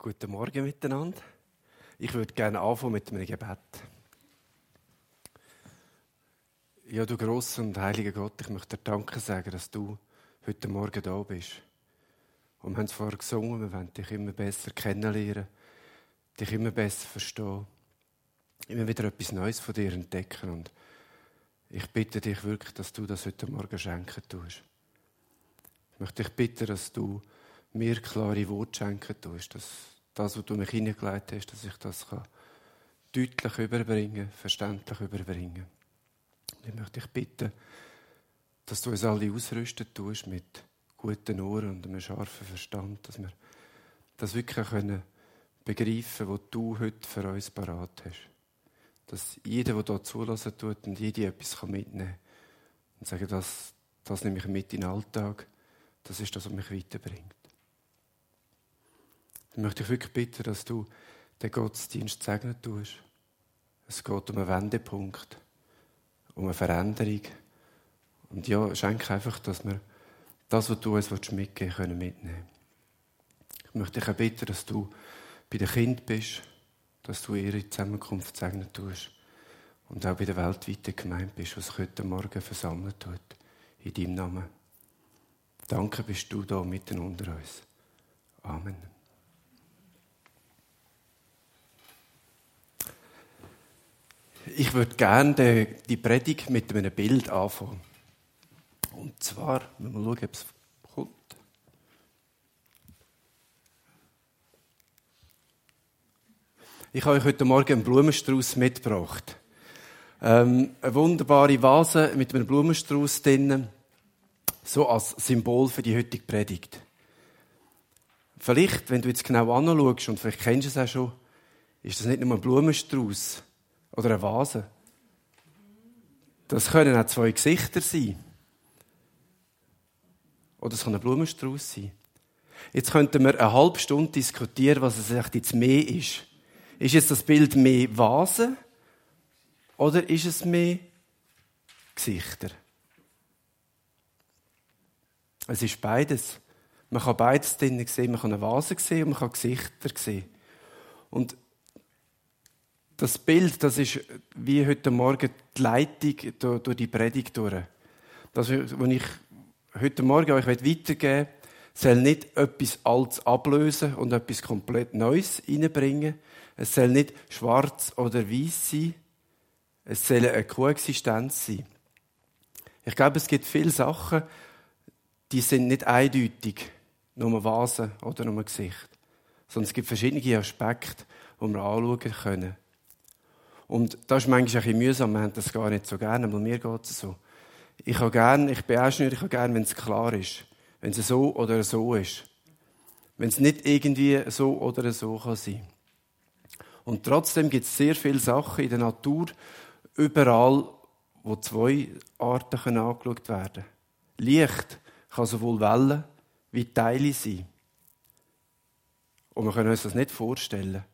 Guten Morgen miteinander. Ich würde gerne anfangen mit einem Gebet. Ja, du grosser und heiliger Gott, ich möchte dir Danke sagen, dass du heute Morgen da bist. Und wir haben es vorher gesungen, wir wollen dich immer besser kennenlernen, dich immer besser verstehen, immer wieder etwas Neues von dir entdecken. Und ich bitte dich wirklich, dass du das heute Morgen schenken tust. Ich möchte dich bitten, dass du mir klare Worte schenken tust, dass das, was du mich hineingelegt hast, dass ich das deutlich überbringen, verständlich überbringen. Und ich möchte dich bitten, dass du uns alle ausrüsten tust mit guten Ohren und einem scharfen Verstand, dass wir das wirklich können begreifen, was du heute für uns parat hast. Dass jeder, der hier zulassen tut und jede etwas mitnehmen kann und sagen, das nehme ich mit in den Alltag, das ist das, was mich weiterbringt. Ich möchte dich wirklich bitten, dass du den Gottesdienst segnen tust. Es geht um einen Wendepunkt, um eine Veränderung. Und ja, schenke einfach, dass wir das, was du uns mitgeben willst, mitnehmen können. Ich möchte dich auch bitten, dass du bei den Kindern bist, dass du ihre Zusammenkunft segnen tust und auch bei der weltweiten Gemeinde bist, was sich heute Morgen versammelt tut. In deinem Namen. Danke, bist du da mitten unter uns. Amen. Ich würde gerne die Predigt mit einem Bild anfangen. Und zwar, müssen wir schauen, ob es kommt. Ich habe euch heute Morgen einen Blumenstrauß mitgebracht. Eine wunderbare Vase mit einem Blumenstrauß drin, so als Symbol für die heutige Predigt. Vielleicht, wenn du jetzt genau anschaust, und vielleicht kennst du es auch schon, ist das nicht nur ein Blumenstrauß oder eine Vase. Das können auch zwei Gesichter sein. Oder es kann ein Blumenstrauß sein. Jetzt könnten wir eine halbe Stunde diskutieren, was es jetzt mehr ist. Ist jetzt das Bild mehr Vase oder ist es mehr Gesichter? Es ist beides. Man kann beides drinnen sehen. Man kann eine Vase sehen und man kann Gesichter sehen. Und das Bild, das ist wie heute Morgen die Leitung durch die Predigt durch. Das, was ich heute Morgen euch weitergeben will, soll nicht etwas Altes ablösen und etwas komplett Neues reinbringen. Es soll nicht schwarz oder weiß sein. Es soll eine Koexistenz sein. Ich glaube, es gibt viele Sachen, die sind nicht eindeutig, nur Vase oder nur Gesicht. Sondern es gibt verschiedene Aspekte, die wir anschauen können. Und das ist manchmal ein bisschen mühsam, wir haben das gar nicht so gerne, aber mir geht es so. Ich bin Ingenieur, ich habe gerne, wenn es klar ist. Wenn es so oder so ist. Wenn es nicht irgendwie so oder so kann sein. Und trotzdem gibt es sehr viele Sachen in der Natur, überall, wo zwei Arten angeschaut werden können. Licht kann sowohl Wellen wie Teile sein. Und wir können uns das nicht vorstellen.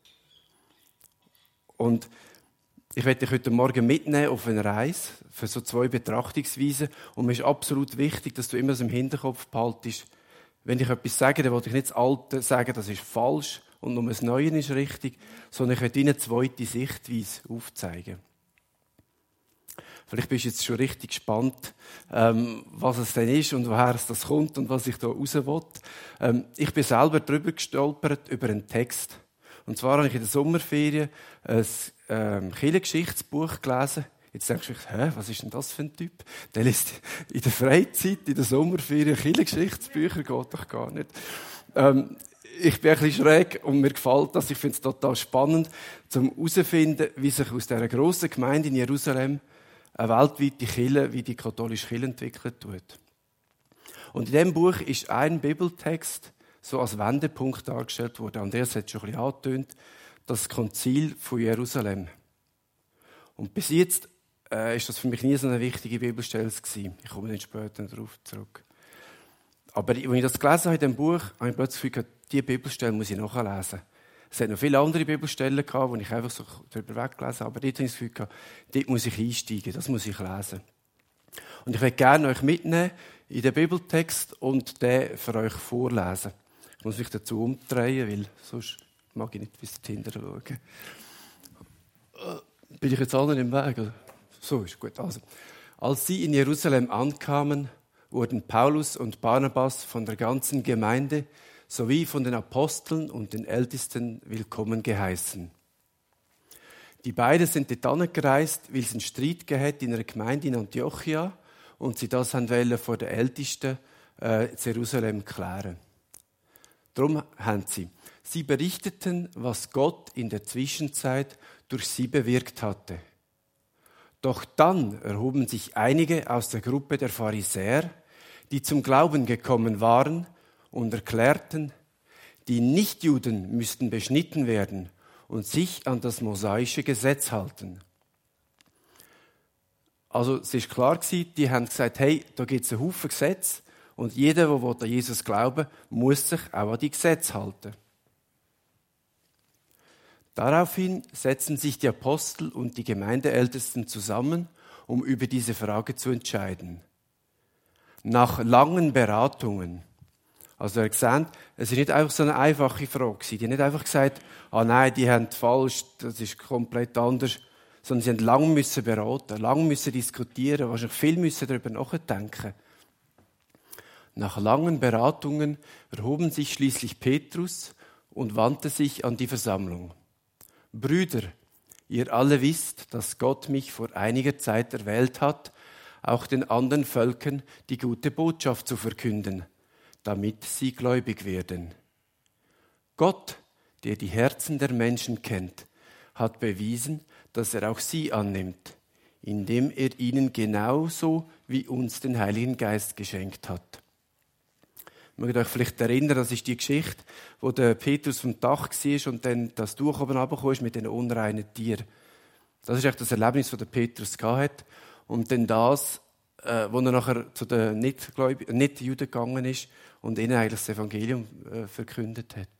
Und ich werde dich heute Morgen mitnehmen auf eine Reise für so zwei Betrachtungsweisen. Und mir ist absolut wichtig, dass du immer so im Hinterkopf behaltest, wenn ich etwas sage, dann will ich nicht das Alte sagen, das ist falsch und nur das Neue ist richtig, sondern ich werde dir eine zweite Sichtweise aufzeigen. Vielleicht bist du jetzt schon richtig gespannt, was es denn ist und woher es das kommt und was ich da raus will. Ich bin selber drüber gestolpert über einen Text. Und zwar habe ich in der Sommerferien ein Kirchengeschichtsbuch gelesen. Jetzt denkst du, was ist denn das für ein Typ? Der liest in der Freizeit, in der Sommerferien Kirchengeschichtsbücher, geht doch gar nicht. Ich bin ein bisschen schräg und mir gefällt das. Ich finde es total spannend, um herauszufinden, wie sich aus dieser grossen Gemeinde in Jerusalem eine weltweite Kirche, wie die katholische Kirche entwickelt tut. Und in diesem Buch ist ein Bibeltext so als Wendepunkt dargestellt worden. Andreas hat schon ein bisschen angetönt, das Konzil von Jerusalem. Und bis jetzt ist das für mich nie so eine wichtige Bibelstelle gewesen. Ich komme dann später darauf zurück. Aber als ich das gelesen habe in diesem Buch, habe ich plötzlich das Gefühl, diese Bibelstelle muss ich nachlesen. Es hat noch viele andere Bibelstellen gehabt, die ich einfach so darüber weggelesen habe. Aber dort habe ich das Gefühl, dort muss ich einsteigen, das muss ich lesen. Und ich möchte gerne euch mitnehmen in den Bibeltext und den für euch vorlesen. Ich muss mich dazu umdrehen, weil sonst mag ich nicht bis dahinter schauen. Bin ich jetzt allen im Weg? Oder? So ist gut. Also, als sie in Jerusalem ankamen, wurden Paulus und Barnabas von der ganzen Gemeinde sowie von den Aposteln und den Ältesten willkommen geheißen. Die beiden sind dort gereist, weil sie einen Streit gehabt in einer Gemeinde in Antiochia und sie das wollen vor den Ältesten in Jerusalem klären. Darum haben sie berichteten, was Gott in der Zwischenzeit durch sie bewirkt hatte. Doch dann erhoben sich einige aus der Gruppe der Pharisäer, die zum Glauben gekommen waren und erklärten, die Nichtjuden müssten beschnitten werden und sich an das mosaische Gesetz halten. Also es ist klar gewesen, die haben gesagt, hey, da gibt es einen Haufen Gesetze und jeder, der an Jesus glauben will, muss sich auch an die Gesetze halten. Daraufhin setzten sich die Apostel und die Gemeindeältesten zusammen, um über diese Frage zu entscheiden. Nach langen Beratungen, also ihr seht, es ist nicht einfach so eine einfache Frage gewesen. Die haben nicht einfach gesagt, nein, die haben falsch, das ist komplett anders, sondern sie haben lange müssen beraten, lange müssen diskutieren, wahrscheinlich viel müssen darüber nachdenken. Nach langen Beratungen erhoben sich schließlich Petrus und wandte sich an die Versammlung. Brüder, ihr alle wisst, dass Gott mich vor einiger Zeit erwählt hat, auch den anderen Völkern die gute Botschaft zu verkünden, damit sie gläubig werden. Gott, der die Herzen der Menschen kennt, hat bewiesen, dass er auch sie annimmt, indem er ihnen genauso wie uns den Heiligen Geist geschenkt hat. Ihr mögt euch vielleicht erinnern, das ist die Geschichte, wo der Petrus vom Dach war und dann das Tuch oben runtergekommen ist mit den unreinen Tieren. Das ist echt das Erlebnis, das der Petrus hatte. Und dann das, wo er nachher zu den Nicht-Juden gegangen ist und ihnen eigentlich das Evangelium verkündet hat.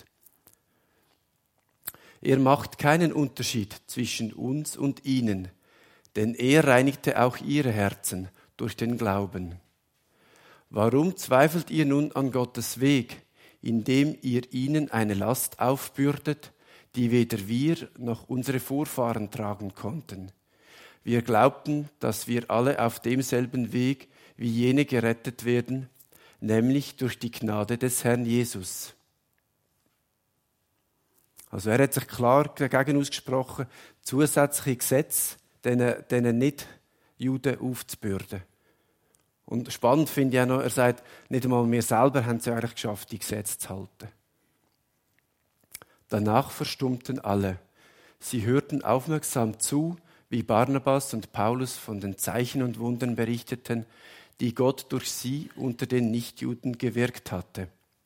Er macht keinen Unterschied zwischen uns und ihnen, denn er reinigte auch ihre Herzen durch den Glauben. Warum zweifelt ihr nun an Gottes Weg, indem ihr ihnen eine Last aufbürdet, die weder wir noch unsere Vorfahren tragen konnten? Wir glaubten, dass wir alle auf demselben Weg wie jene gerettet werden, nämlich durch die Gnade des Herrn Jesus. Also er hat sich klar dagegen ausgesprochen, zusätzliche Gesetze diesen Nicht-Juden aufzubürden. Und spannend finde ich auch noch, er sagt, nicht einmal wir selber haben es ja eigentlich geschafft, die Gesetze zu halten. Danach verstummten alle. Sie hörten aufmerksam zu, wie Barnabas und Paulus von den Zeichen und Wundern berichteten, die Gott durch sie unter den Nichtjuden gewirkt hatte.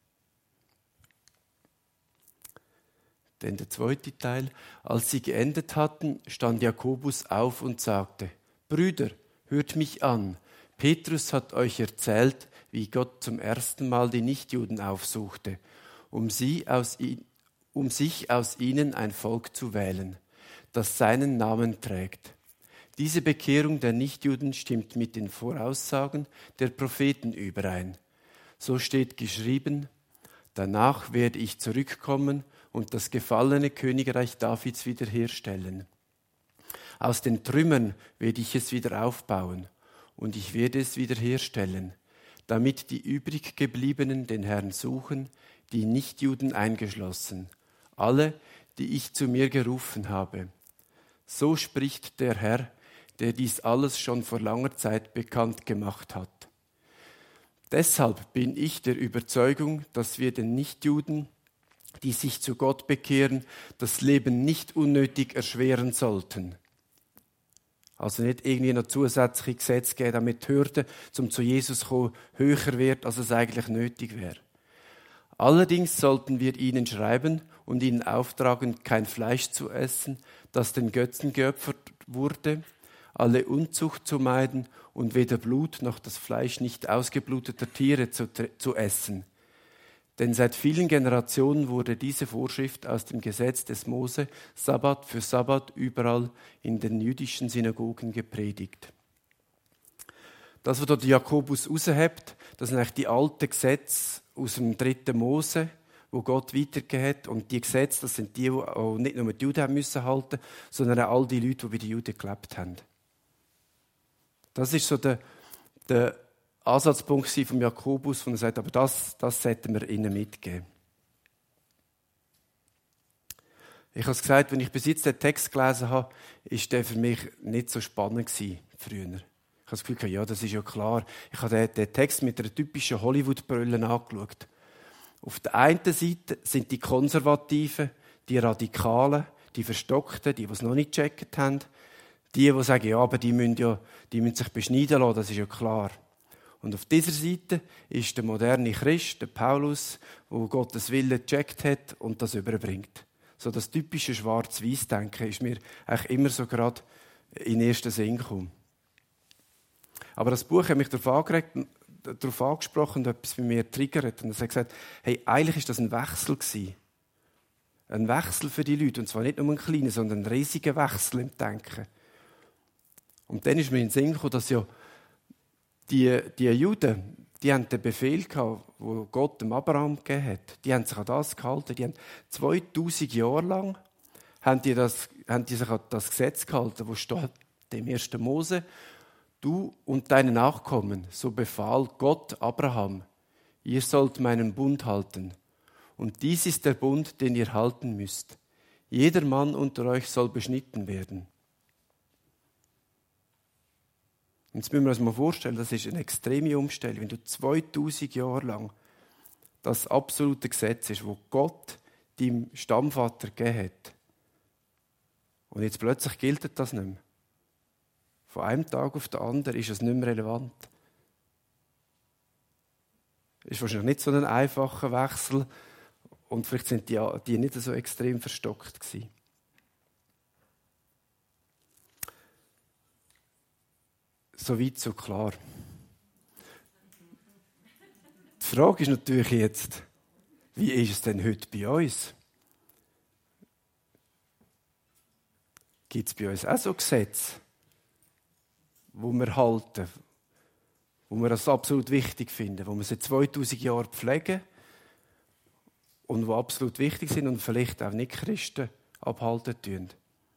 Denn der zweite Teil, als sie geendet hatten, stand Jakobus auf und sagte, Brüder, hört mich an. Petrus hat euch erzählt, wie Gott zum ersten Mal die Nichtjuden aufsuchte, um sich aus ihnen ein Volk zu wählen, das seinen Namen trägt. Diese Bekehrung der Nichtjuden stimmt mit den Voraussagen der Propheten überein. So steht geschrieben, danach werde ich zurückkommen und das gefallene Königreich Davids wiederherstellen. Aus den Trümmern werde ich es wieder aufbauen und ich werde es wiederherstellen, damit die übriggebliebenen den Herrn suchen, die Nichtjuden eingeschlossen, alle, die ich zu mir gerufen habe. So spricht der Herr, der dies alles schon vor langer Zeit bekannt gemacht hat. Deshalb bin ich der Überzeugung, dass wir den Nichtjuden, die sich zu Gott bekehren, das Leben nicht unnötig erschweren sollten. Also nicht irgendwie noch zusätzliche Gesetze geben, damit die Hürde, um zu Jesus zu kommen, höher wird, als es eigentlich nötig wäre. Allerdings sollten wir ihnen schreiben und ihnen auftragen, kein Fleisch zu essen, das den Götzen geopfert wurde, alle Unzucht zu meiden und weder Blut noch das Fleisch nicht ausgebluteter Tiere zu essen. Denn seit vielen Generationen wurde diese Vorschrift aus dem Gesetz des Mose Sabbat für Sabbat überall in den jüdischen Synagogen gepredigt. Das, was der Jakobus raushebt, das sind eigentlich die alten Gesetze aus dem 3. Mose, die Gott weitergegeben hat. Und die Gesetze, das sind die auch nicht nur die Juden haben müssen halten, sondern auch all die Leute, die bei den Juden gelebt haben. Das ist so der Ansatzpunkt von Jakobus, wo er sagt, aber das sollten wir ihnen mitgeben. Ich habe es gesagt, wenn ich bis jetzt den Text gelesen habe, ist der für mich nicht so spannend gewesen, früher. Ich habe das Gefühl, ja, das ist ja klar. Ich habe den Text mit einer typischen Hollywood-Brille angeschaut. Auf der einen Seite sind die Konservativen, die Radikalen, die Verstockten, die es noch nicht gecheckt haben. Die sagen, ja, aber die müssen sich beschneiden lassen, das ist ja klar. Und auf dieser Seite ist der moderne Christ, der Paulus, der Gottes Willen gecheckt hat und das überbringt. So das typische Schwarz-Weiß-Denken ist mir eigentlich immer so gerade in den ersten Sinn gekommen. Aber das Buch hat mich darauf angesprochen und etwas bei mir triggert. Und er hat gesagt, hey, eigentlich ist das ein Wechsel gewesen. Ein Wechsel für die Leute. Und zwar nicht nur ein kleiner, sondern ein riesiger Wechsel im Denken. Und dann ist mir in den Sinn gekommen, dass ja die Juden, die haben den Befehl gehabt, den Gott dem Abraham gegeben hat. Die haben sich an das gehalten. Die haben 2000 Jahre lang haben die sich an das Gesetz gehalten, wo steht im 1. Mose, du und deine Nachkommen, so befahl Gott Abraham, ihr sollt meinen Bund halten. Und dies ist der Bund, den ihr halten müsst. Jeder Mann unter euch soll beschnitten werden. Und jetzt müssen wir uns mal vorstellen, das ist eine extreme Umstellung. Wenn du 2000 Jahre lang das absolute Gesetz ist, wo Gott deinem Stammvater gegeben hat. Und jetzt plötzlich gilt das nicht mehr. Von einem Tag auf den anderen ist es nicht mehr relevant. Ist wahrscheinlich nicht so ein einfacher Wechsel und vielleicht sind die nicht so extrem verstockt gewesen. Soweit so klar. Die Frage ist natürlich jetzt, wie ist es denn heute bei uns? Gibt es bei uns auch so Gesetze, wo wir halten, wo wir das absolut wichtig finden, wo wir seit 2000 Jahren pflegen und wo absolut wichtig sind und vielleicht auch nicht Christen abhalten tun?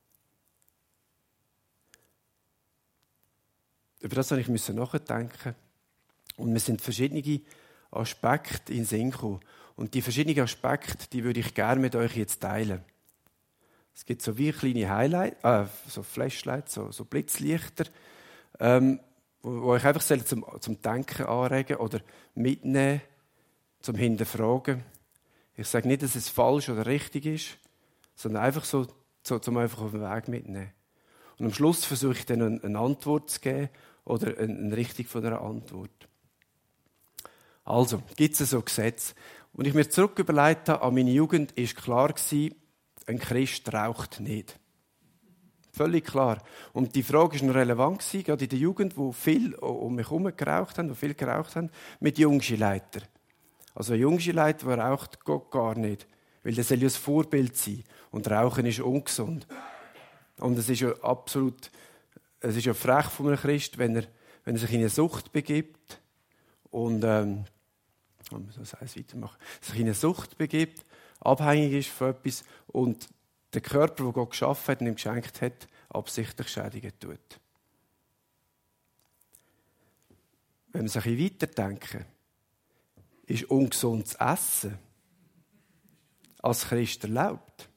Über das musste ich nachdenken. Und mir sind verschiedene Aspekte in den Sinn gekommen. Und die verschiedenen Aspekte, die würde ich gerne mit euch jetzt teilen. Es gibt so wie kleine Highlights, so Flashlights, so Blitzlichter, wo ich einfach zum Denken anregen oder mitnehmen, zum Hinterfragen. Ich sage nicht, dass es falsch oder richtig ist, sondern einfach so zum einfach auf den Weg mitnehmen. Und am Schluss versuche ich dann eine Antwort zu geben oder eine Richtung von einer Antwort. Also, gibt es so Gesetze? Und ich mir zurück überlegt habe, an meine Jugend war klar, ein Christ raucht nicht. Völlig klar. Und die Frage war noch relevant, gerade in der Jugend, wo viel um mich herum geraucht haben, wo viel geraucht haben, mit Jungschulleitern. Also ein Jungschulleiter, der raucht, geht gar nicht. Weil der soll ja ein Vorbild sein. Und Rauchen ist ungesund. Und es ist ja frech von einem Christ, wenn er sich in eine Sucht begibt und sich in eine Sucht begibt, abhängig ist von etwas und der Körper, den Gott geschaffen hat und ihm geschenkt hat, absichtlich schädigen tut. Wenn wir sich ein bisschen weiterdenken, ist ungesundes Essen als Christ erlaubt.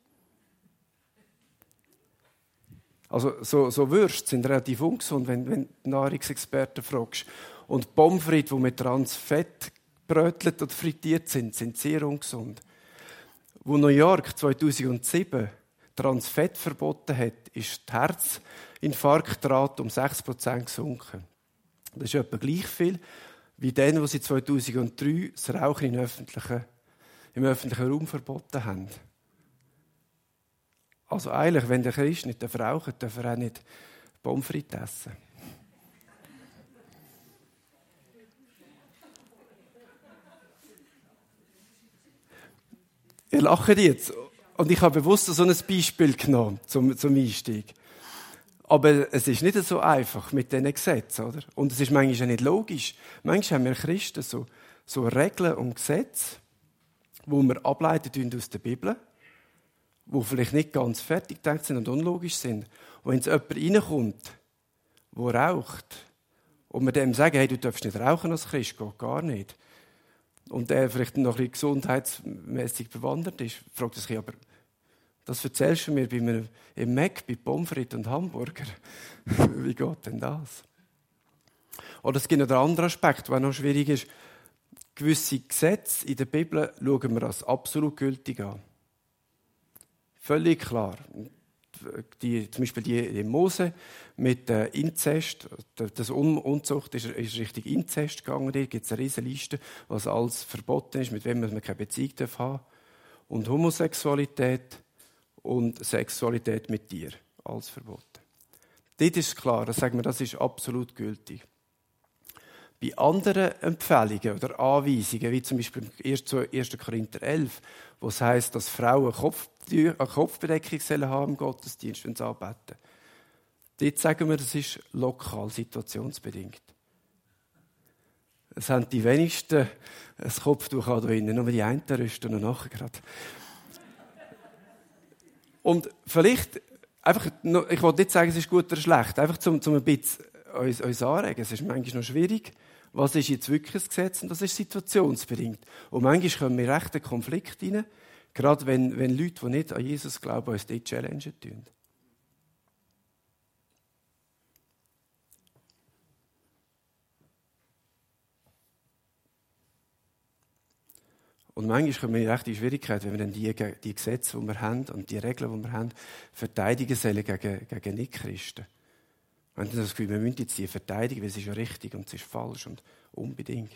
Also so Würste sind relativ ungesund, wenn du Nahrungsexperten fragst. Und Pommes frites, die mit Transfett gebrötelt oder frittiert sind sehr ungesund. Wo New York 2007 Transfett verboten hat, ist die Herzinfarktrate um 6% gesunken. Das ist etwa gleich viel wie den, wo sie 2003 das Rauchen im öffentlichen Raum verboten haben. Also eigentlich, wenn der Christ nicht rauchen darf er auch nicht Pommes frites essen. Ihr lacht jetzt. Und ich habe bewusst so ein Beispiel genommen zum Einstieg. Aber es ist nicht so einfach mit diesen Gesetzen, oder? Und es ist manchmal auch nicht logisch. Manchmal haben wir Christen so Regeln und Gesetze, wo wir ableiten aus der Bibel, die vielleicht nicht ganz fertig gedacht sind und unlogisch sind. Und wenn jetzt jemand reinkommt, der raucht, und wir dem sagen, hey, du darfst nicht rauchen als Christ, geht gar nicht, und der vielleicht noch ein bisschen gesundheitsmässig bewandert ist, fragt er sich, aber das erzählst du mir im Mac, bei Pommes frites und Hamburger. Wie geht denn das? Oder es gibt noch einen anderen Aspekt, der auch noch schwierig ist. Gewisse Gesetze in der Bibel schauen wir als absolut gültig an. Völlig klar. Zum Beispiel die Mose mit Inzest, das Unzucht ist Richtung Inzest gegangen. Da gibt es eine riesige Liste, was alles verboten ist, mit wem man keine Beziehung haben darf. Und Homosexualität und Sexualität mit Tieren, alles verboten. Dort ist klar, das sagen wir, das ist absolut gültig. Bei anderen Empfehlungen oder Anweisungen, wie zum Beispiel 1. Korinther 11, wo es heisst, dass Frauen eine Kopfbedeckung haben im Gottesdienst, wenn sie anbeten. Dort sagen wir, das ist lokal, situationsbedingt. Es haben die wenigsten ein Kopftuch da drinnen, nur die einen rüsten und nachher gerade. Und vielleicht, einfach, ich wollte nicht sagen, es ist gut oder schlecht, einfach zum ein bisschen uns anregen. Es ist manchmal noch schwierig. Was ist jetzt wirklich ein Gesetz und was ist situationsbedingt? Und manchmal kommen wir recht in Konflikt rein, gerade wenn Leute, die nicht an Jesus glauben, uns dort challengen tun. Und manchmal kommen wir in rechte Schwierigkeit, wenn wir dann die Gesetze, die wir haben und die Regeln, die wir haben, verteidigen sollen gegen Nicht-Christen. Wir haben das Gefühl, wir müssen jetzt die verteidigen, weil es ist ja richtig und es ist falsch und unbedingt.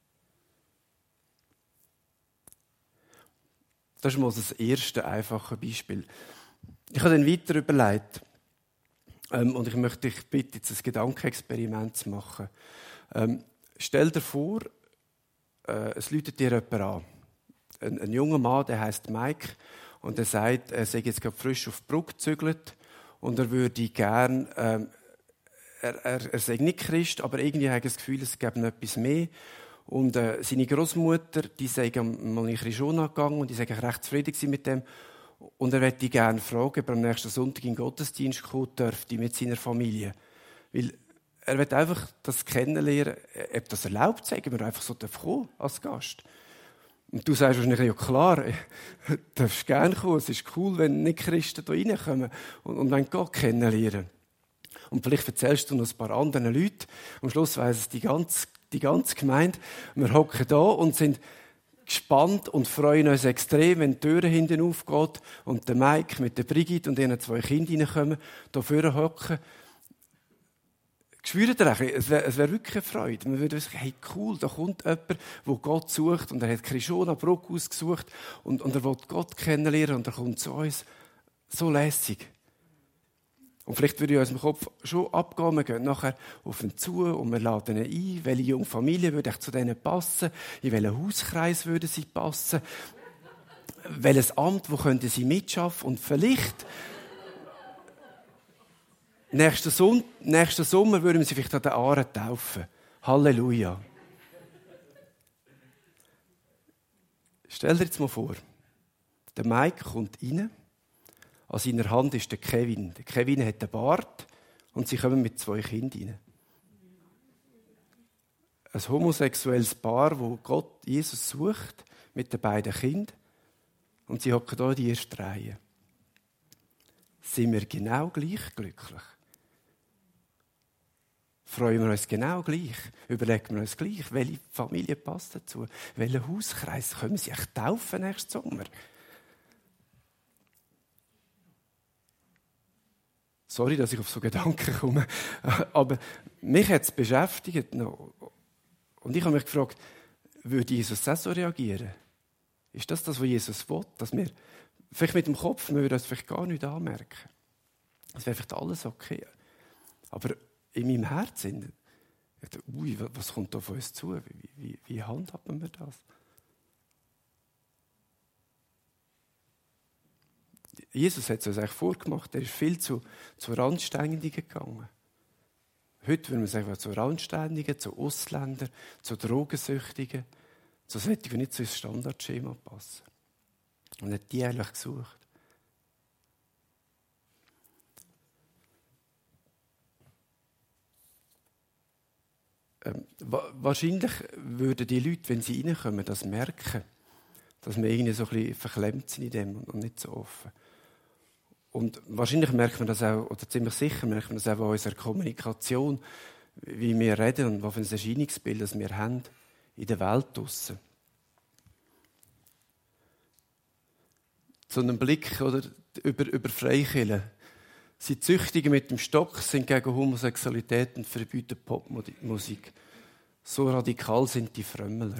Das ist mal das erste einfache Beispiel. Ich habe dann weiter überlegt und ich möchte dich bitten, jetzt ein Gedankenexperiment zu machen. Stell dir vor, es läutet dir jemand an. Ein junger Mann, der heisst Mike, und er sagt, er sei jetzt gerade frisch auf die Brücke gezügelt und er würde gerne, er sei nicht Christ, aber irgendwie hat er das Gefühl, es gäbe noch etwas mehr. Und seine Großmutter, die sei mal in Arizona gegangen und die sei recht zufrieden mit dem. Und er möchte gerne fragen, ob er am nächsten Sonntag in den Gottesdienst kommen dürfte mit seiner Familie. Weil er will einfach das kennenlernen, ob das erlaubt sei, ob er einfach so kommen als Gast. Und du sagst wahrscheinlich, ja klar, du darfst gerne kommen, es ist cool, wenn Nicht-Christen da reinkommen und wenn Gott kennenlernen. Und vielleicht erzählst du noch ein paar anderen Leuten. Am Schluss weiss es die ganze Gemeinde. Wir hocken da und sind gespannt und freuen uns extrem, wenn die Türe hinten aufgeht und der Mike mit der Brigitte und ihren 2 Kindern reinkommen, da vorne hocken. Spürt ihr es wäre wirklich eine Freude. Man würde sagen, hey cool, da kommt jemand, der Gott sucht und er hat Krishona Bruck ausgesucht und er will Gott kennenlernen und er kommt zu uns. So lässig. Und vielleicht würde ich uns im Kopf schon abgehen, wir gehen nachher auf ihn zu und wir laden ihn ein. Welche junge Familie würde zu denen passen? In welchen Hauskreis würde sie passen? Welches Amt, wo könnten sie mitschaffen? Und vielleicht nächsten Sommer würden wir sie vielleicht an den Aaren taufen. Halleluja. Stell dir jetzt mal vor, der Mike kommt rein. An seiner Hand ist der Kevin. Der Kevin hat einen Bart und sie kommen mit 2 Kindern rein. Ein homosexuelles Paar, wo Gott Jesus sucht, mit den beiden Kindern. Und sie hocken hier in die erste Reihe. Sind wir genau gleich glücklich? Freuen wir uns genau gleich? Überlegen wir uns gleich, welche Familie passt dazu? Welchen Hauskreis können wir sich taufen nächsten Sommer? Sorry, dass ich auf so Gedanken komme, aber mich hat es beschäftigt noch. Und ich habe mich gefragt, würde Jesus das so reagieren? Ist das, was Jesus will? Dass wir vielleicht mit dem Kopf, wir würden uns vielleicht gar nicht anmerken. Es wäre vielleicht alles okay. Aber in meinem Herzen, ui, was kommt da auf uns zu? Wie handhaben wir das? Jesus hat es uns eigentlich vorgemacht. Er ist viel zu Randständigen gegangen. Heute würden wir sagen, zu Randständigen, zu Ausländern, zu Drogensüchtigen. So sollte ich nicht so ins Standardschema passen. Und hat die eigentlich gesucht. Wahrscheinlich würden die Leute, wenn sie reinkommen, das merken, dass wir irgendwie so ein bisschen verklemmt sind in dem und nicht so offen. Und wahrscheinlich merkt man das auch, oder ziemlich sicher merkt man das auch in unserer Kommunikation, wie wir reden und was für ein Erscheinungsbild das wir haben in der Welt draussen. So einen Blick oder, über Freikirchen. Sie züchtigen mit dem Stock, sind gegen Homosexualität und verbieten Popmusik. So radikal sind die Frömmler.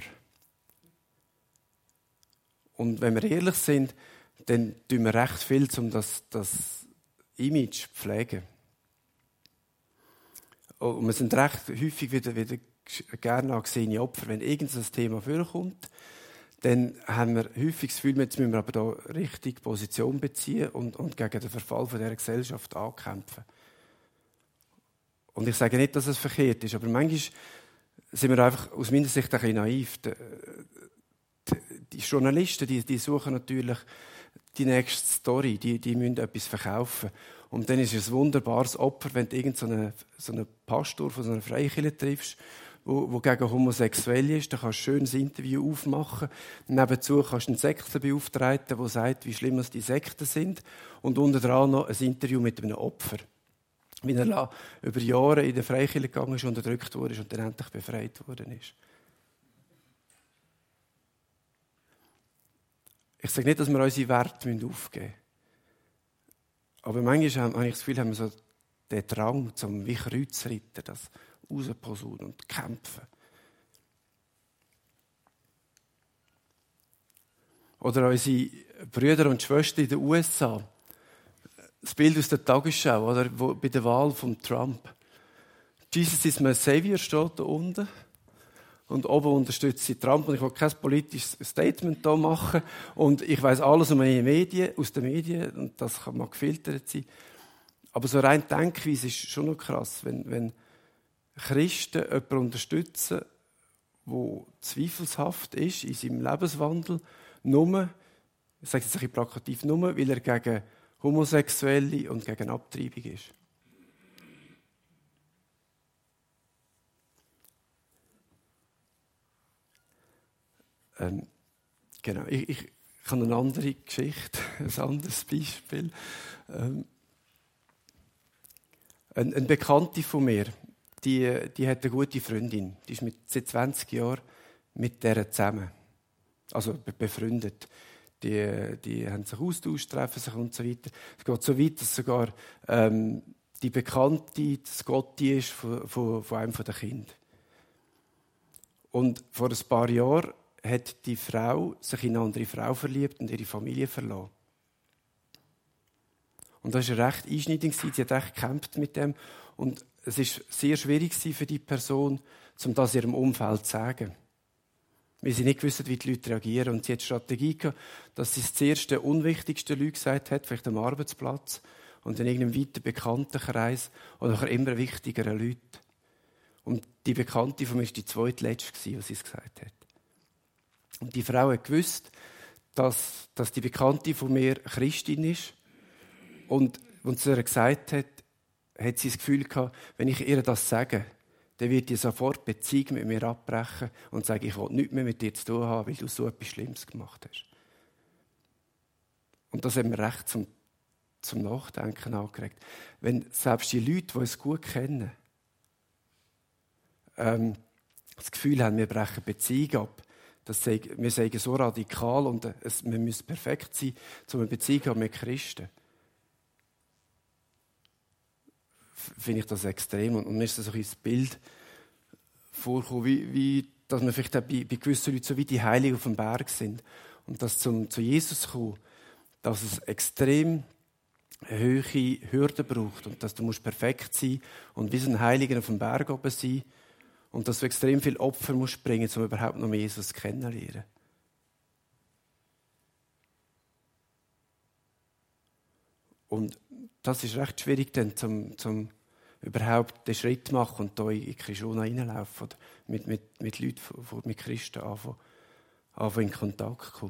Und wenn wir ehrlich sind, dann tun wir recht viel, um das Image zu pflegen. Und wir sind recht häufig wieder gerne angesehene Opfer. Wenn irgendein Thema vorkommt, dann haben wir häufig das Gefühl, jetzt müssen wir aber da richtig Position beziehen und gegen den Verfall von dieser Gesellschaft ankämpfen. Und ich sage nicht, dass es verkehrt ist, aber manchmal sind wir einfach aus meiner Sicht ein bisschen naiv. Die Journalisten, die suchen natürlich die nächste Story, die müssen etwas verkaufen. Und dann ist es ein wunderbares Opfer, wenn du irgendeinen so einen Pastor von so einer Freikirche triffst, wo gegen Homosexuelle ist, dann kannst du ein schönes Interview aufmachen. Nebenzu kannst du einen Sektenbeauftragten, der sagt, wie schlimm die Sekten sind. Und unten dran noch ein Interview mit einem Opfer. Wie er über Jahre in der Freikirche gegangen ist, unterdrückt wurde und dann endlich befreit worden ist. Ich sage nicht, dass wir unsere Werte aufgeben müssen. Aber manchmal habe ich das Gefühl, haben wir so den Drang, zum wie Kreuzritter, das rausposaunen und kämpfen. Oder unsere Brüder und Schwestern in den USA. Das Bild aus der Tagesschau, oder, wo bei der Wahl von Trump. Jesus is my Savior steht da unten. Und oben unterstützt sie Trump. Und ich will kein politisches Statement hier machen. Und ich weiss alles aus den Medien. Und das kann mal gefiltert sein. Aber so rein Denkweise ist schon noch krass, wenn Christen jemanden unterstützen, der zweifelshaft ist in seinem Lebenswandel, nur, ich sage es jetzt ein bisschen plakativ, nur weil er gegen Homosexuelle und gegen Abtreibung ist. Genau, ich habe eine andere Geschichte, ein anderes Beispiel. Eine Bekannte von mir, die hat eine gute Freundin. Die ist seit 20 Jahren mit der zusammen. Also befreundet. Die haben sich austauscht, treffen sich und so weiter. Es geht so weit, dass sogar die Bekannte das Gotti ist von einem der Kinder. Und vor ein paar Jahren hat die Frau sich in eine andere Frau verliebt und ihre Familie verloren. Und das war recht einschneidend. Sie hat echt gekämpft mit dem. Und es war sehr schwierig für die Person, um das ihrem Umfeld zu sagen. Weil sie nicht wussten, wie die Leute reagieren. Und sie hat die Strategie gehabt, dass sie es zuerst den unwichtigsten Leuten gesagt hat, vielleicht am Arbeitsplatz und in irgendeinem weiten Bekanntenkreis und nachher immer wichtigeren Leuten. Und die Bekannte von mir war die zweitletzte, die sie es gesagt hat. Und die Frau hat gewusst, dass die Bekannte von mir Christin ist. Und als sie ihr gesagt hat, hat sie das Gefühl gehabt, wenn ich ihr das sage, dann wird sie sofort die Beziehung mit mir abbrechen und sagen, ich will nichts mehr mit dir zu tun haben, weil du so etwas Schlimmes gemacht hast. Und das hat mir recht zum Nachdenken angeregt. Wenn selbst die Leute, die uns gut kennen, das Gefühl haben, wir brechen Beziehung ab, wir sagen so radikal und wir müssen perfekt sein, um eine Beziehung haben mit Christen. Finde ich das extrem. Und mir ist das ein Bild vorgekommen, wie dass wir vielleicht auch bei gewissen Leuten so wie die Heiligen auf dem Berg sind. Und dass zu Jesus kommen, dass es extrem hohe Hürden braucht und dass du perfekt sein musst und wie so ein Heiliger auf dem Berg oben sein. Und dass du extrem viel Opfer musst bringen, um überhaupt noch Jesus kennenzulernen. Und das ist recht schwierig, dann, zum überhaupt den Schritt zu machen und da in Krishona reinlaufen oder mit Leuten, mit Christen anfangen in Kontakt kommen.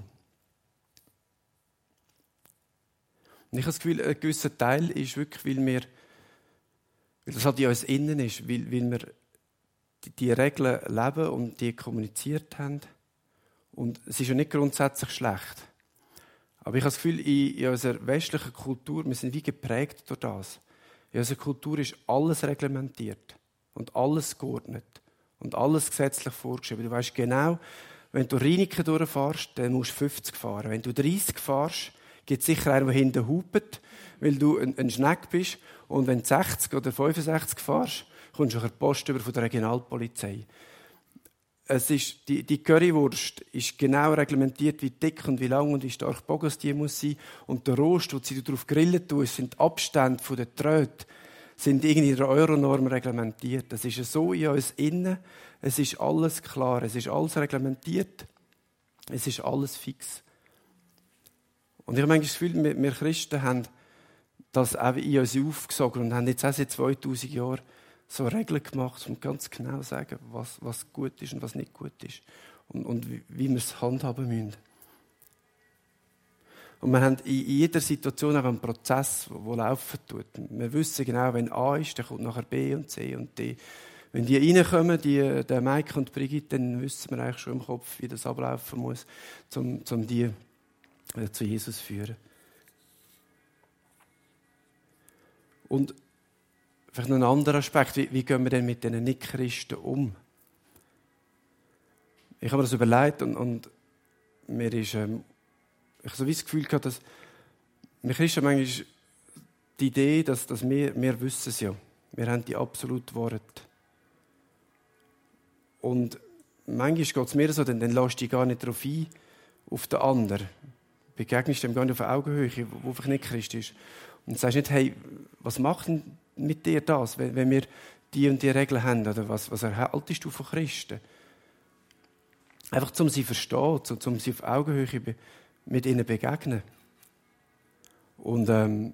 Und ich habe das Gefühl, ein gewisser Teil ist wirklich, weil das halt in uns innen ist, weil wir die Regeln leben und die kommuniziert haben. Und es ist ja nicht grundsätzlich schlecht. Aber ich habe das Gefühl, in unserer westlichen Kultur, wir sind wie geprägt durch das. In unserer Kultur ist alles reglementiert und alles geordnet und alles gesetzlich vorgeschrieben. Du weißt genau, wenn du Reineken durchfährst, dann musst du 50 fahren. Wenn du 30 fährst, gibt es sicher einen, der hinten hupet, weil du ein Schneck bist. Und wenn du 60 oder 65 fährst, kommst du nach der Post über von der Regionalpolizei. Es ist, die Currywurst ist genau reglementiert, wie dick und wie lang und wie stark Bogos die muss sein. Und der Rost, den du darauf grillen tust, sind die Abstände von der Tröte, sind irgendwie in der Euronorm reglementiert. Das ist so in uns innen. Es ist alles klar, es ist alles reglementiert. Es ist alles fix. Und ich habe manchmal das Gefühl, wir Christen haben das auch in uns aufgesogen und haben jetzt auch seit 2000 Jahren so Regeln gemacht, um ganz genau zu sagen, was gut ist und was nicht gut ist. Und wie wir es handhaben müssen. Und wir haben in jeder Situation auch einen Prozess, der laufen tut. Wir wissen genau, wenn A ist, dann kommt nachher B und C und D. Wenn die reinkommen, der Mike und Brigitte, dann wissen wir eigentlich schon im Kopf, wie das ablaufen muss, um die zu Jesus zu führen. Und vielleicht noch ein anderer Aspekt, wie gehen wir denn mit diesen Nicht-Christen um? Ich habe mir das überlegt und mir ist, ich habe so das Gefühl gehabt, dass wir Christen manchmal die Idee, dass wir wissen es ja. Wir haben die absolute Wahrheit. Und manchmal geht es mir so, dann lässt du dich gar nicht darauf ein, auf den anderen. Begegnest dem gar nicht auf Augenhöhe, wo einfach nicht Christ ist. Und sagst nicht, hey, was macht denn mit dir das, wenn wir die und die Regeln haben? Oder was erhaltest du von Christen? Einfach, um sie zu verstehen, um sie auf Augenhöhe mit ihnen zu begegnen. Und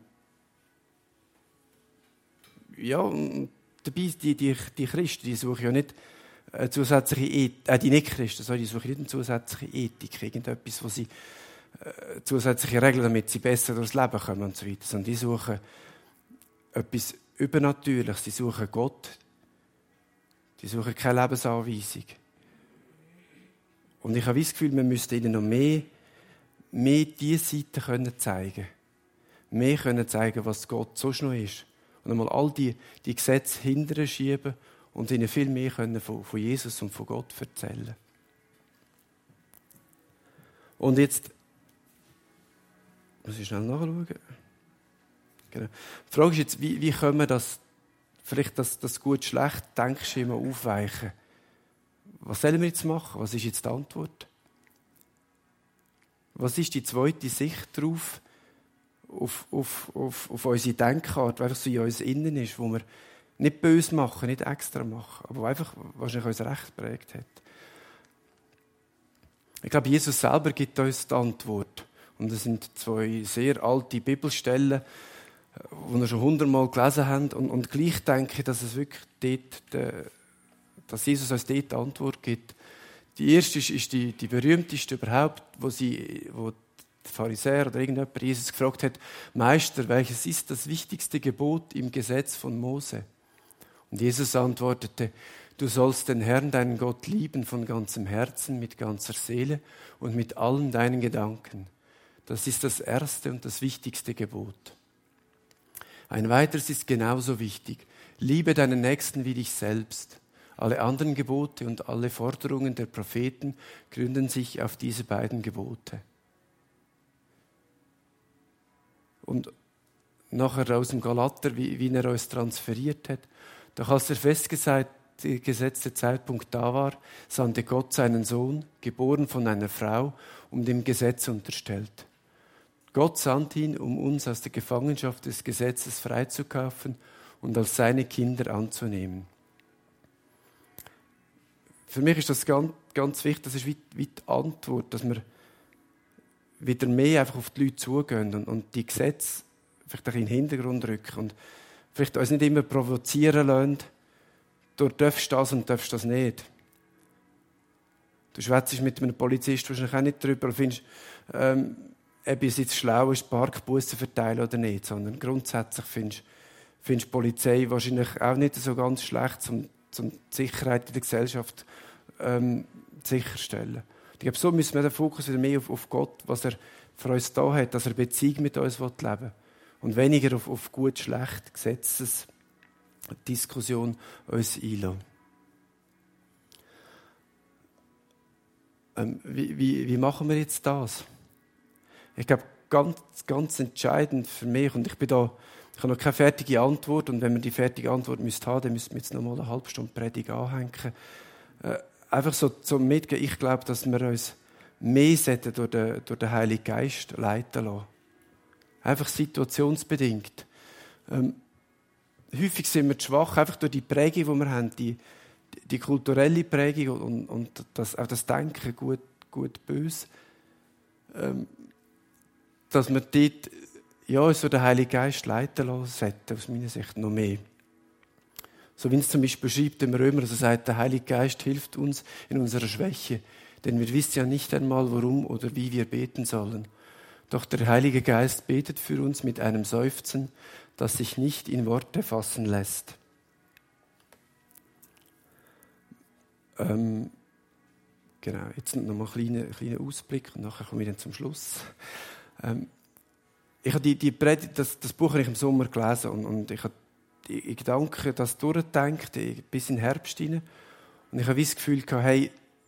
und dabei, die Christen, die suchen ja nicht eine zusätzliche Ethik, die Nicht-Christen, die suchen nicht eine zusätzliche Ethik, irgendetwas, wo sie zusätzliche Regeln, damit sie besser durchs Leben kommen und so weiter, sondern die suchen etwas Übernatürliches, die suchen Gott, die suchen keine Lebensanweisung. Und ich habe das Gefühl, wir müssten ihnen noch mehr diese Seite zeigen können. Mehr können zeigen, was Gott sonst noch ist. Und einmal all die Gesetze hinterher schieben und ihnen viel mehr können von Jesus und von Gott erzählen. Und jetzt muss ich schnell nachschauen. Genau. Die Frage ist jetzt, wie können wir das Gut-Schlecht-Denkschema aufweichen? Was sollen wir jetzt machen? Was ist jetzt die Antwort? Was ist die zweite Sicht darauf, auf unsere Denkart, die einfach so in uns innen ist, wo wir nicht böse machen, nicht extra machen, aber einfach wahrscheinlich unser Recht geprägt hat? Ich glaube, Jesus selber gibt uns die Antwort. Und das sind zwei sehr alte Bibelstellen, die wir schon 100-mal gelesen haben. Und gleich denke ich, dass es wirklich dass Jesus uns dort die Antwort gibt. Die erste ist die berühmteste überhaupt, wo die Pharisäer oder irgendjemand Jesus gefragt hat: Meister, welches ist das wichtigste Gebot im Gesetz von Mose? Und Jesus antwortete: Du sollst den Herrn, deinen Gott, lieben von ganzem Herzen, mit ganzer Seele und mit allen deinen Gedanken. Das ist das erste und das wichtigste Gebot. Ein weiteres ist genauso wichtig. Liebe deinen Nächsten wie dich selbst. Alle anderen Gebote und alle Forderungen der Propheten gründen sich auf diese beiden Gebote. Und nachher aus dem Galater, wie er uns transferiert hat, doch als der festgesetzte Zeitpunkt da war, sandte Gott seinen Sohn, geboren von einer Frau, und dem Gesetz unterstellt. Gott sandte ihn, um uns aus der Gefangenschaft des Gesetzes freizukaufen und als seine Kinder anzunehmen. Für mich ist das ganz, ganz wichtig, das ist wie die Antwort, dass wir wieder mehr einfach auf die Leute zugehen und die Gesetze vielleicht auch in den Hintergrund rücken und vielleicht uns nicht immer provozieren lassen, du darfst das und darfst das nicht. Du schwätzt mit einem Polizist wahrscheinlich auch nicht darüber und findest, ob es jetzt schlau ist, Parkbussen verteilen oder nicht, sondern grundsätzlich findest die Polizei wahrscheinlich auch nicht so ganz schlecht, um die Sicherheit in der Gesellschaft sicherstellen. Ich glaube, so müssen wir den Fokus wieder mehr auf Gott, was er für uns da hat, dass er Beziehung mit uns leben will. Und weniger auf gut, schlecht, Gesetzesdiskussion uns einlassen. Wie machen wir jetzt das? Ich glaube, ganz entscheidend für mich, und ich habe noch keine fertige Antwort, und wenn wir die fertige Antwort haben müssten, dann müssten wir jetzt noch mal eine halbe Stunde Predigt anhängen. Einfach so zum Mitgehen, ich glaube, dass wir uns mehr durch den Heiligen Geist leiten lassen. Einfach situationsbedingt. Häufig sind wir zu schwach, einfach durch die Prägung, die wir haben, die kulturelle Prägung und auch das Denken, gut, böse, dass wir dort uns durch den Heiligen Geist leiten lassen sollten, aus meiner Sicht noch mehr. So wie es zum Beispiel schreibt im Römer, also sagt, der Heilige Geist hilft uns in unserer Schwäche, denn wir wissen ja nicht einmal, warum oder wie wir beten sollen. Doch der Heilige Geist betet für uns mit einem Seufzen, das sich nicht in Worte fassen lässt. Genau, jetzt noch mal einen kleinen Ausblick und nachher kommen wir dann zum Schluss. Ich habe das Buch habe ich im Sommer gelesen und ich habe in Gedanken das durchgedacht, bis in den Herbst hinein. Und ich habe das Gefühl gehabt, hey,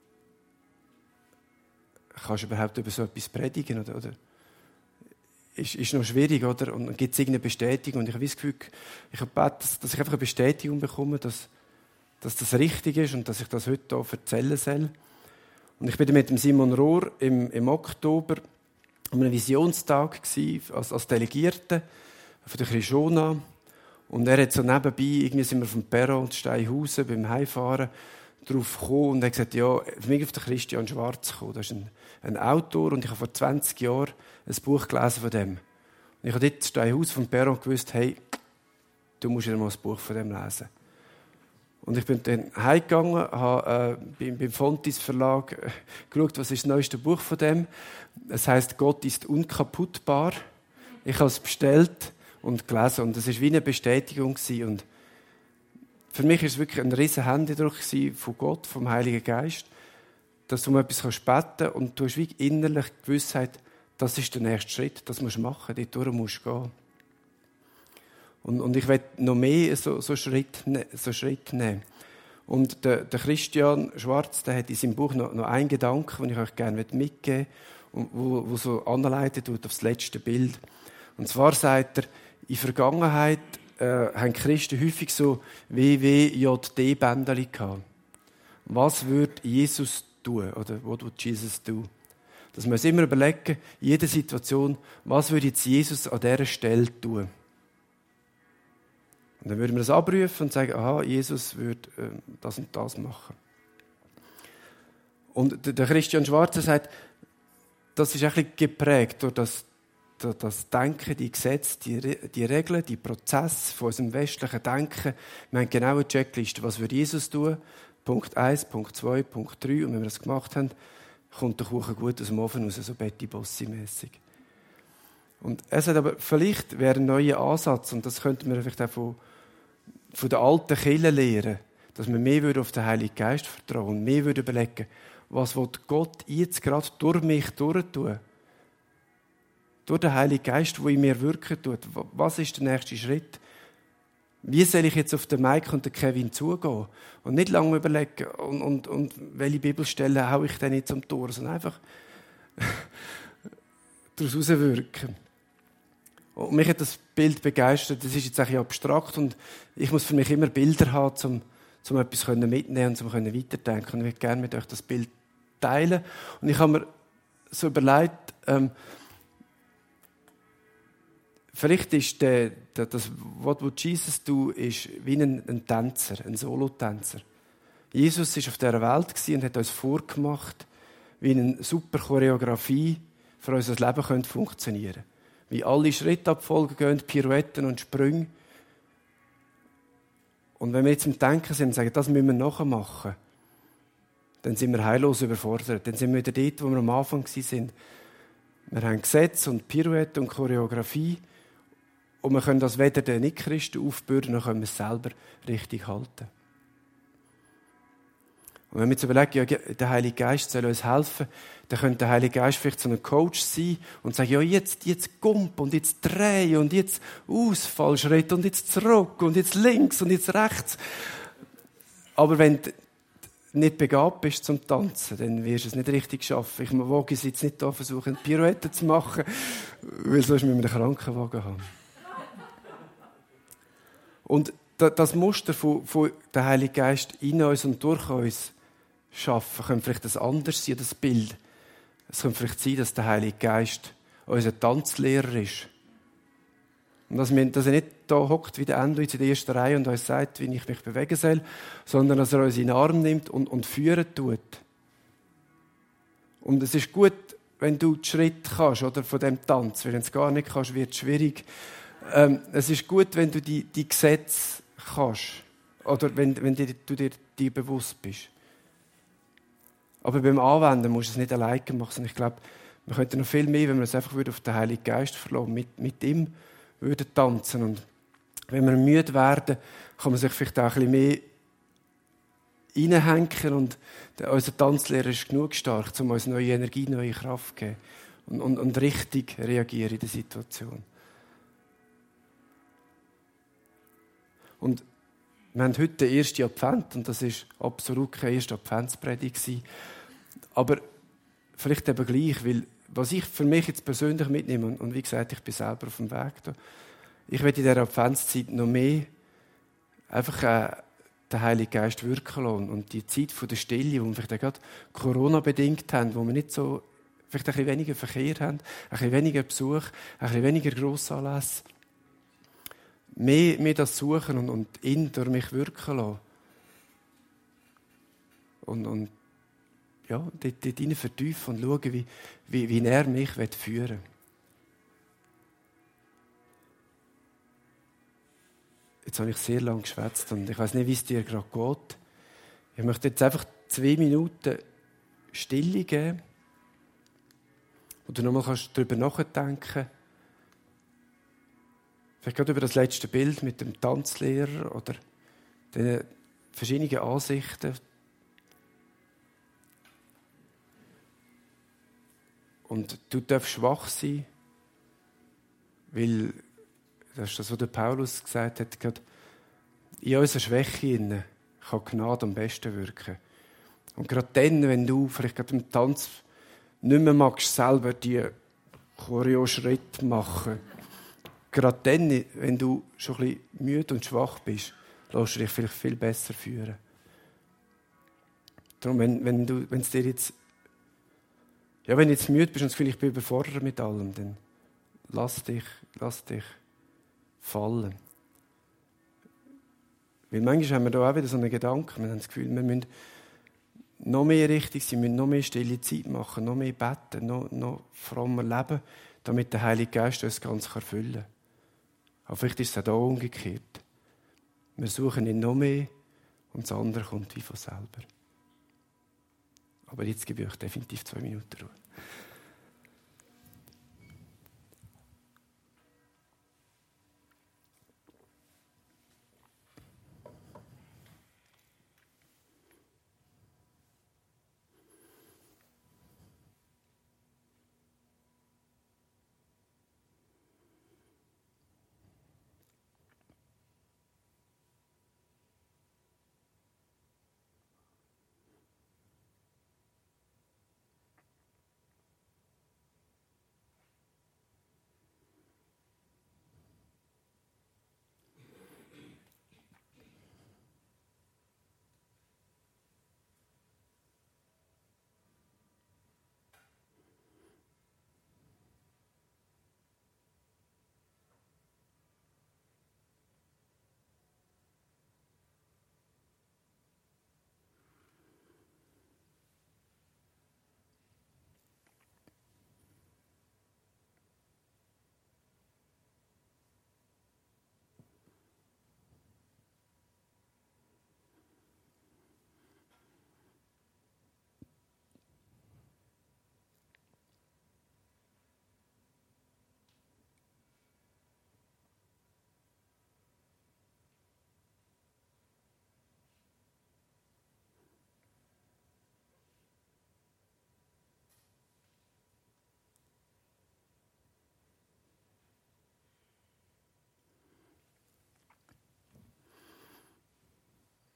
kannst du überhaupt über so etwas predigen? Oder ist noch schwierig, oder? Und gibt es irgendeine Bestätigung? Und ich habe das Gefühl, ich habe gebetet, dass ich einfach eine Bestätigung bekomme, dass das richtig ist und dass ich das heute hier erzählen soll. Und ich war mit dem Simon Rohr im Oktober an einem Visionstag als Delegierter von der Krishona. Und er hat so nebenbei, irgendwie sind wir vom Perron zu Steinhausen beim Heimfahren drauf gekommen und er hat gesagt, ja, für mich auf den Christian Schwarz gekommen. Das ist ein Autor und ich habe vor 20 Jahren ein Buch gelesen von dem. Und ich habe dort in Steinhausen vom Perron gewusst, hey, du musst ja mal ein Buch von dem lesen. Und ich bin dann heimgegangen, habe beim Fontis Verlag geschaut, was ist das neueste Buch von dem. Es heisst «Gott ist unkaputtbar». Ich habe es bestellt und gelesen und es war wie eine Bestätigung. Und für mich war es wirklich ein riesen Händedruck von Gott, vom Heiligen Geist, dass du um etwas beten kannst und du hast wie innerlich die Gewissheit, das ist der nächste Schritt, das musst du machen, dort musst du gehen. Und ich will noch mehr so Schritt nehmen. Und der Christian Schwarz, der hat in seinem Buch noch einen Gedanken, den ich euch gerne mitgeben möchte, wo so anleitet wird auf das letzte Bild. Und zwar sagt er, in der Vergangenheit haben Christen häufig so WWJD-Bändchen gehabt. Was würde Jesus tun? Oder what would Jesus do? Dass wir uns immer überlegen, in jeder Situation, was würde jetzt Jesus an dieser Stelle tun? Und dann würden wir das abrufen und sagen, aha, Jesus würde das und das machen. Und der Christian Schwarzer sagt, das ist ein bisschen geprägt durch das Denken, die Gesetze, die Regeln, die Prozesse von unserem westlichen Denken. Wir haben genau eine Checkliste. Was würde Jesus tun? Punkt 1, Punkt 2, Punkt 3. Und wenn wir das gemacht haben, kommt der Kuchen gut aus dem Ofen raus, so Betty Bossi-mässig. Und er sagt aber, vielleicht wäre ein neuer Ansatz, und das könnte man vielleicht auch von der alten Kirche lernen, dass man mehr auf den Heiligen Geist vertrauen und mehr überlegen, was will Gott jetzt gerade durch mich durchtun? Durch den Heiligen Geist, der in mir wirken tut. Was ist der nächste Schritt? Wie soll ich jetzt auf den Mike und den Kevin zugehen? Und nicht lange überlegen, und welche Bibelstellen haue ich denn jetzt am Tor, sondern einfach daraus wirken. Und mich hat das Bild begeistert. Das ist jetzt ein bisschen abstrakt und ich muss für mich immer Bilder haben, um etwas mitnehmen und um weiterdenken. Und ich würde gerne mit euch das Bild teilen. Und ich habe mir so überlegt, vielleicht ist das «What would Jesus do» ist wie ein Tänzer, ein Solotänzer. Jesus war auf dieser Welt und hat uns vorgemacht, wie eine super Choreografie für unser Leben funktionieren könnte. Wie alle Schrittabfolgen gehen, Pirouetten und Sprünge. Und wenn wir jetzt im Denken sind und sagen, das müssen wir nachmachen, dann sind wir heillos überfordert. Dann sind wir wieder dort, wo wir am Anfang waren. Wir haben Gesetze und Pirouette und Choreografie und wir können das weder den Nicht-Christen aufbürden, noch können wir es selber richtig halten. Und wenn wir jetzt überlegen, ja, der Heilige Geist soll uns helfen, dann könnte der Heilige Geist vielleicht so ein Coach sein und sagen, ja, jetzt Gump und jetzt Dreh und jetzt Ausfallschritt und jetzt zurück und jetzt links und jetzt rechts. Aber wenn du nicht begabt bist zum Tanzen, dann wirst du es nicht richtig schaffen. Ich wage es jetzt nicht da versuchen, Pirouette zu machen, weil sonst müssen wir einen Krankenwagen haben. Und das Muster von der Heilige Geist in uns und durch uns schaffen, könnte vielleicht ein anderes sein, das Bild. Es könnte vielleicht sein, dass der Heilige Geist unser Tanzlehrer ist. Und dass er nicht da hockt wie der Endo in der ersten Reihe und uns sagt, wie ich mich bewegen soll, sondern dass er uns in den Arm nimmt und führen tut. Und es ist gut, wenn du die Schritte kannst, oder, von dem Tanz. Wenn du es gar nicht kannst, wird es schwierig. Es ist gut, wenn du die Gesetze kannst. Oder wenn du dir bewusst bist. Aber beim Anwenden musst du es nicht alleine machen, sondern ich glaube, wir könnten noch viel mehr, wenn wir uns einfach auf den Heiligen Geist verlassen, mit ihm würden tanzen. Und wenn wir müde werden, kann man sich vielleicht auch ein bisschen mehr reinhängen. Und unser Tanzlehrer ist genug stark, um uns neue Energie, neue Kraft zu geben. Und richtig reagieren in der Situation. Und wir haben heute den ersten Advent und das war absolut keine erste Adventspredigt. Aber vielleicht eben gleich, weil was ich für mich jetzt persönlich mitnehme, und wie gesagt, ich bin selber auf dem Weg da, ich werde in dieser Adventszeit noch mehr einfach den Heiligen Geist wirken lassen und die Zeit von der Stille, die wir vielleicht gerade Corona-bedingt haben, wo wir nicht so, vielleicht ein bisschen weniger Verkehr haben, ein bisschen weniger Besuch, ein bisschen weniger Grossanlässe, mehr das suchen und ihn durch mich wirken lassen. Und ja, dort rein vertiefen und schauen, wie er mich führen will. Jetzt habe ich sehr lange geschwätzt und ich weiß nicht, wie es dir gerade geht. Ich möchte jetzt einfach 2 Minuten Stille geben, wo du nochmal darüber nachdenken kannst. Vielleicht gerade über das letzte Bild mit dem Tanzlehrer oder den verschiedenen Ansichten. Und du darfst schwach sein, weil, das ist das, was der Paulus gesagt hat, gerade in unserer Schwäche kann Gnade am besten wirken. Und gerade dann, wenn du vielleicht gerade im Tanz nicht mehr magst, selber die Choreo-Schritte machen, gerade dann, wenn du schon ein bisschen müde und schwach bist, lässt du dich vielleicht viel besser führen. Darum, wenn du jetzt müde bist und das Gefühl, ich bin überfordert mit allem, dann lass dich fallen. Weil manchmal haben wir da auch wieder so einen Gedanken, wir haben das Gefühl, wir müssen noch mehr richtig sein, wir müssen noch mehr stille Zeit machen, noch mehr beten, noch frommer leben, damit der Heilige Geist uns ganz erfüllen kann. Aber vielleicht ist es auch hier umgekehrt. Wir suchen ihn noch mehr und das andere kommt wie von selber. Aber jetzt gebe ich euch definitiv 2 Minuten Ruhe.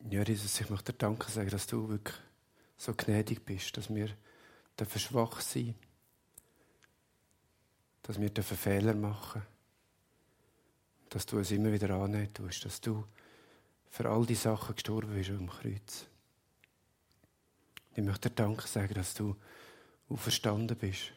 Ja, Jesus, ich möchte dir Danke sagen, dass du wirklich so gnädig bist, dass wir schwach sein dürfen, dass wir Fehler machen dürfen, dass du uns immer wieder annehmen tust, dass du für all die Sachen gestorben bist am Kreuz. Ich möchte dir Danke sagen, dass du auferstanden bist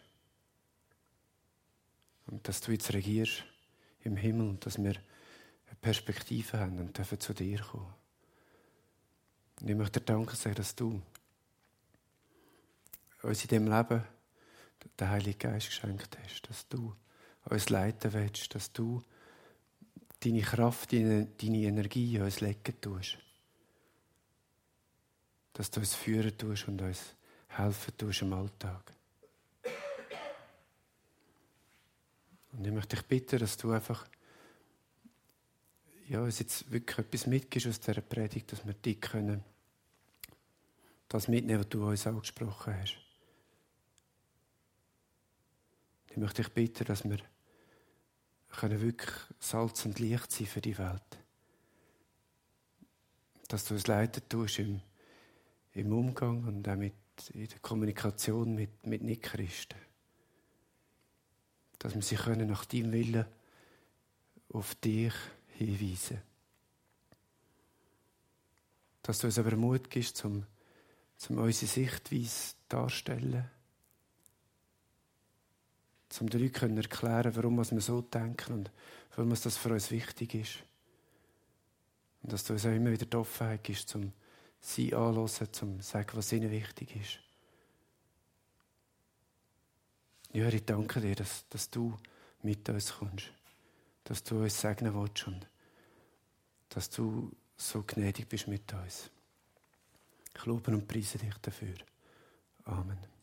und dass du jetzt regierst im Himmel und dass wir eine Perspektive haben und dürfen zu dir kommen. Und ich möchte dir Danke sagen, dass du uns in diesem Leben den Heiligen Geist geschenkt hast, dass du uns leiten willst, dass du deine Kraft, deine Energie in uns legen tust. Dass du uns führen tust und uns helfen tust im Alltag. Und ich möchte dich bitten, dass du einfach uns jetzt wirklich etwas mitgibst aus dieser Predigt, dass wir dich können, das mitnehmen, was du uns auch gesprochen hast. Ich möchte dich bitten, dass wir können wirklich Salz und Licht sein für die Welt. Dass du uns leiten tust im Umgang und auch in der Kommunikation mit Nicht-Christen. Dass wir sie können nach deinem Willen auf dich hinweisen. Dass du uns aber Mut gibst, um unsere Sichtweise darzustellen. Um den Leuten erklären, warum wir so denken und warum das für uns wichtig ist. Und dass du uns auch immer wieder die Offenheit gibst, um sie anzuhören, um zu sagen, was ihnen wichtig ist. Ja, ich danke dir, dass du mit uns kommst. Dass du uns segnen willst und dass du so gnädig bist mit uns. Ich lobe und preise dich dafür. Amen.